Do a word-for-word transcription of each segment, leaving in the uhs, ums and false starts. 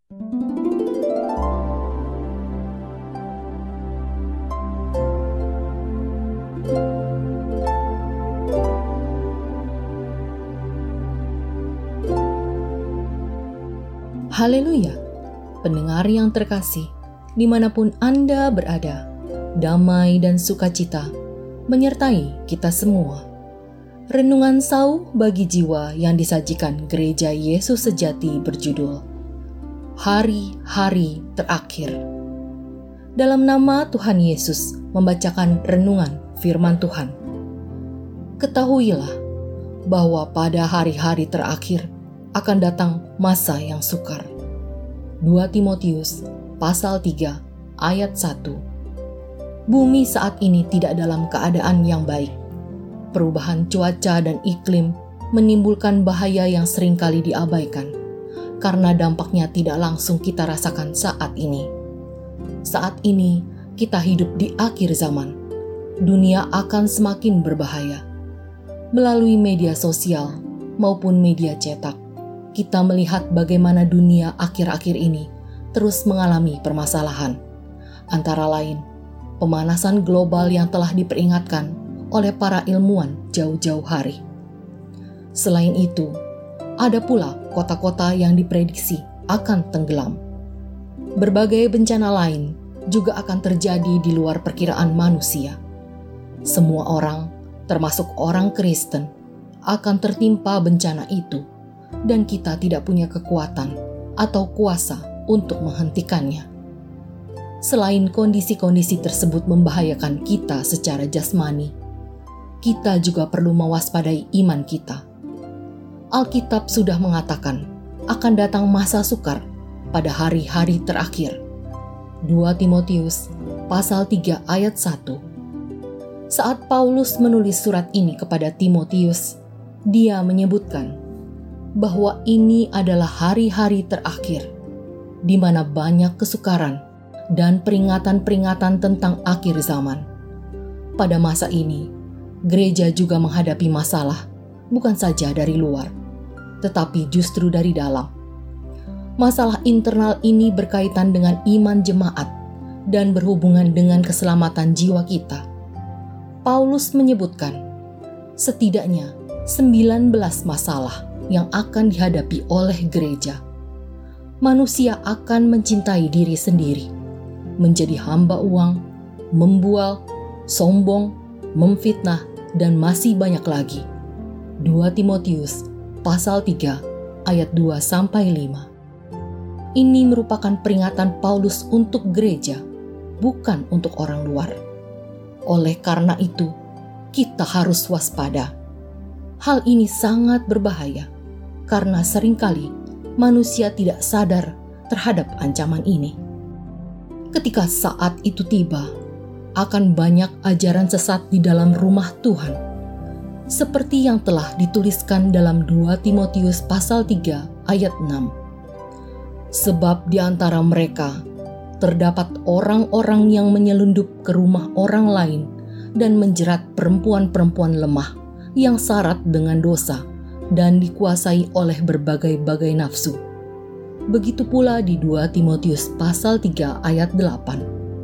Haleluya, pendengar yang terkasih, dimanapun Anda berada, damai dan sukacita menyertai kita semua. Renungan sauh bagi jiwa yang disajikan Gereja Yesus Sejati berjudul Hari-Hari Terakhir. Dalam nama Tuhan Yesus membacakan renungan firman Tuhan. Ketahuilah bahwa pada hari-hari terakhir akan datang masa yang sukar. dua Timotius pasal tiga ayat satu. Bumi saat ini tidak dalam keadaan yang baik. Perubahan cuaca dan iklim menimbulkan bahaya yang seringkali diabaikan karena dampaknya tidak langsung kita rasakan saat ini. Saat ini kita hidup di akhir zaman. Dunia akan semakin berbahaya. Melalui media sosial maupun media cetak, kita melihat bagaimana dunia akhir-akhir ini terus mengalami permasalahan. Antara lain, pemanasan global yang telah diperingatkan oleh para ilmuwan jauh-jauh hari. Selain itu, ada pula kota-kota yang diprediksi akan tenggelam. Berbagai bencana lain juga akan terjadi di luar perkiraan manusia. Semua orang, termasuk orang Kristen, akan tertimpa bencana itu, dan kita tidak punya kekuatan atau kuasa untuk menghentikannya. Selain kondisi-kondisi tersebut membahayakan kita secara jasmani, kita juga perlu mewaspadai iman kita. Alkitab sudah mengatakan akan datang masa sukar pada hari-hari terakhir. dua Timotius pasal tiga ayat satu. Saat Paulus menulis surat ini kepada Timotius, dia menyebutkan bahwa ini adalah hari-hari terakhir, di mana banyak kesukaran dan peringatan-peringatan tentang akhir zaman. Pada masa ini, gereja juga menghadapi masalah, bukan saja dari luar, tetapi justru dari dalam. Masalah internal ini berkaitan dengan iman jemaat dan berhubungan dengan keselamatan jiwa kita. Paulus menyebutkan, setidaknya sembilan belas masalah yang akan dihadapi oleh gereja. Manusia akan mencintai diri sendiri, menjadi hamba uang, membual, sombong, memfitnah, dan masih banyak lagi. dua Timotius pasal tiga ayat dua sampai lima. Ini merupakan peringatan Paulus untuk gereja, bukan untuk orang luar. Oleh karena itu, kita harus waspada. Hal ini sangat berbahaya, karena seringkali manusia tidak sadar terhadap ancaman ini. Ketika saat itu tiba, akan banyak ajaran sesat di dalam rumah Tuhan, seperti yang telah dituliskan dalam dua Timotius pasal tiga ayat enam. Sebab di antara mereka terdapat orang-orang yang menyelundup ke rumah orang lain dan menjerat perempuan-perempuan lemah yang syarat dengan dosa dan dikuasai oleh berbagai-bagai nafsu. Begitu pula di dua Timotius pasal tiga ayat delapan.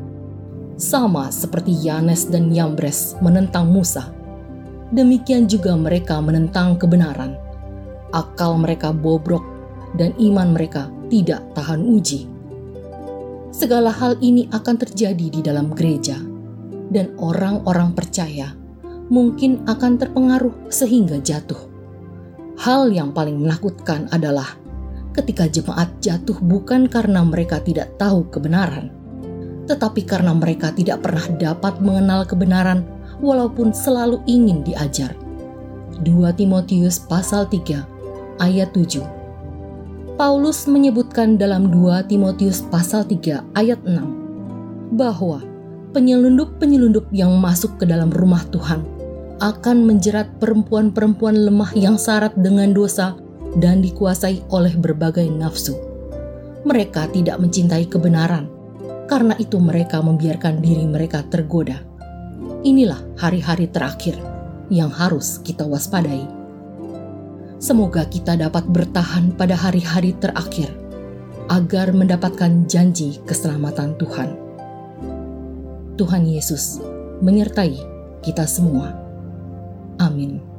Sama seperti Yanes dan Yambres menentang Musa, demikian juga mereka menentang kebenaran. Akal mereka bobrok dan iman mereka tidak tahan uji. Segala hal ini akan terjadi di dalam gereja, dan orang-orang percaya mungkin akan terpengaruh sehingga jatuh. Hal yang paling menakutkan adalah ketika jemaat jatuh bukan karena mereka tidak tahu kebenaran, tetapi karena mereka tidak pernah dapat mengenal kebenaran walaupun selalu ingin diajar. dua Timotius pasal tiga ayat tujuh. Paulus menyebutkan dalam dua Timotius pasal tiga ayat enam bahwa penyelundup-penyelundup yang masuk ke dalam rumah Tuhan akan menjerat perempuan-perempuan lemah yang syarat dengan dosa dan dikuasai oleh berbagai nafsu. Mereka tidak mencintai kebenaran, karena itu mereka membiarkan diri mereka tergoda. Inilah hari-hari terakhir yang harus kita waspadai. Semoga kita dapat bertahan pada hari-hari terakhir agar mendapatkan janji keselamatan Tuhan. Tuhan Yesus menyertai kita semua. Amin.